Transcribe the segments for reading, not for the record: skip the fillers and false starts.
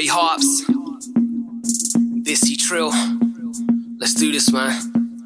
harps. Dizzy Trill. Let's do this, man.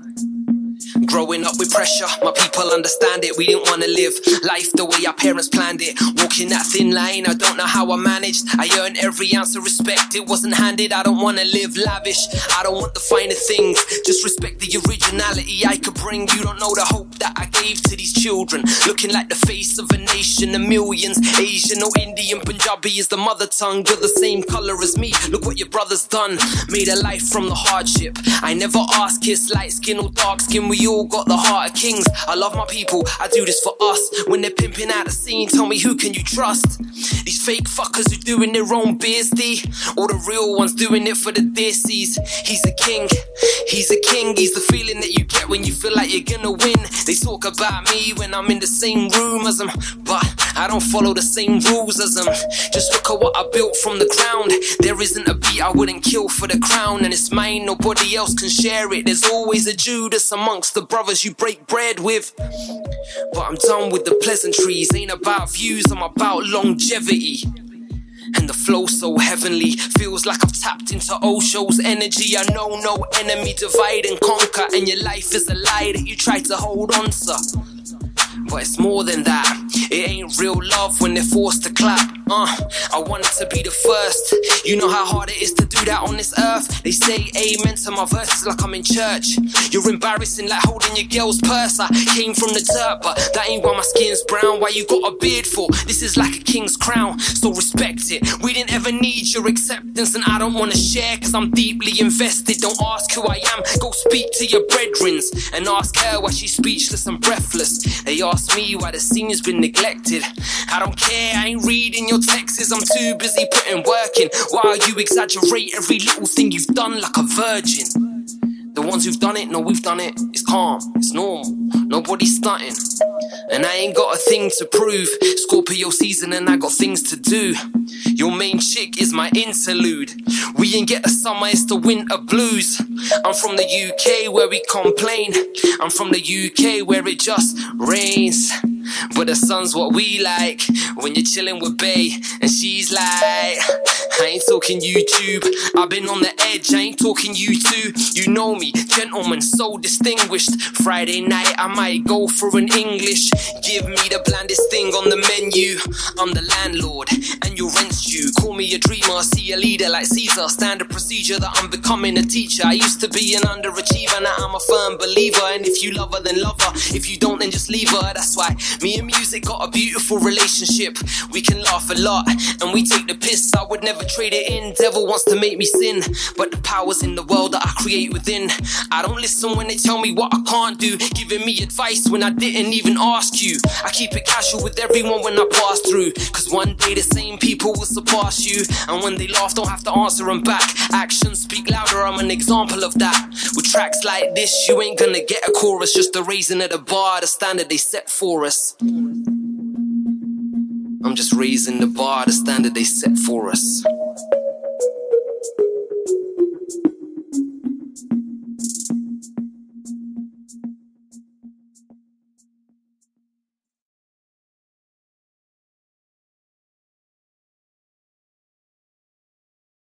Growing up with pressure, my people understand it. We didn't want to live life the way our parents planned it. Walking that thin line, I don't know how I managed. I earned every ounce of respect, it wasn't handed. I don't want to live lavish, I don't want the finer things. Just respect the originality I could bring. You don't know the hope that I gave to these children. Looking like the face of a nation, the millions. Asian or Indian, Punjabi is the mother tongue. You're the same color as me, look what your brother's done. Made a life from the hardship. I never asked kiss, light skin or dark skin. We all got the heart of kings. I love my people, I do this for us. When they're pimping out the scene, tell me who can you trust? These fake fuckers who doing their own business, or the real ones doing it for the dissies. He's a king, he's a king. He's the feeling that you get when you feel like you're gonna win. They talk about me when I'm in the same room as them, but I don't follow the same rules as them. Just look at what I built from the ground. There isn't a beat I wouldn't kill for the crown. And it's mine, nobody else can share it. There's always a Judas amongst the brothers you break bread with. But I'm done with the pleasantries. Ain't about views, I'm about longevity. And the flow so heavenly, feels like I've tapped into Osho's energy. I know no enemy, divide and conquer. And your life is a lie that you try to hold on to. But it's more than that. It ain't real love when they're forced to clap. I wanted to be the first. You know how hard it is to do that on this earth. They say amen to my verses like I'm in church. You're embarrassing like holding your girl's purse. I came from the dirt, but that ain't why my skin's brown. Why you got a beard for? This is like a king's crown, so respect it. We didn't ever need your acceptance, and I don't wanna share cause I'm deeply invested. Don't ask who I am, go speak to your brethrens. And ask her why she's speechless and breathless. They ask me why the scene's been neglected. I don't care, I ain't reading your texts. I'm too busy putting work in. While you exaggerate every little thing you've done like a virgin. The ones who've done it know we've done it. It's calm, it's normal, nobody's stunting. And I ain't got a thing to prove. Scorpio season and I got things to do. Your main chick is my interlude. We ain't get the summer, it's the winter blues. I'm from the UK where we complain. I'm from the UK where it just rains. But the sun's what we like. When you're chilling with Bae and she's like, I ain't talking YouTube, I've been on the edge, I ain't talking you too. You know me, gentleman, so distinguished. Friday night I might go for an English. Give me the blandest thing on the menu. I'm the landlord and your rent's due. Call me a dreamer, see a leader like Caesar. Standard procedure that I'm becoming a teacher. I used to be an underachiever, now I'm a firm believer. And if you love her then love her, if you don't then just leave her. That's why me and music got a beautiful relationship. We can laugh a lot and we take the piss. I would never trade it in. Devil wants to make me sin, but the power's in the world that I create within. I don't listen when they tell me what I can't do, giving me advice when I didn't even ask you. I keep it casual with everyone when I pass through, cause one day the same people will surpass you. And when they laugh, don't have to answer them back. Actions speak louder, I'm an example of that. With tracks like this, you ain't gonna get a chorus. Just the raising of the bar, the standard they set for us. I'm just raising the bar, the standard they set for us.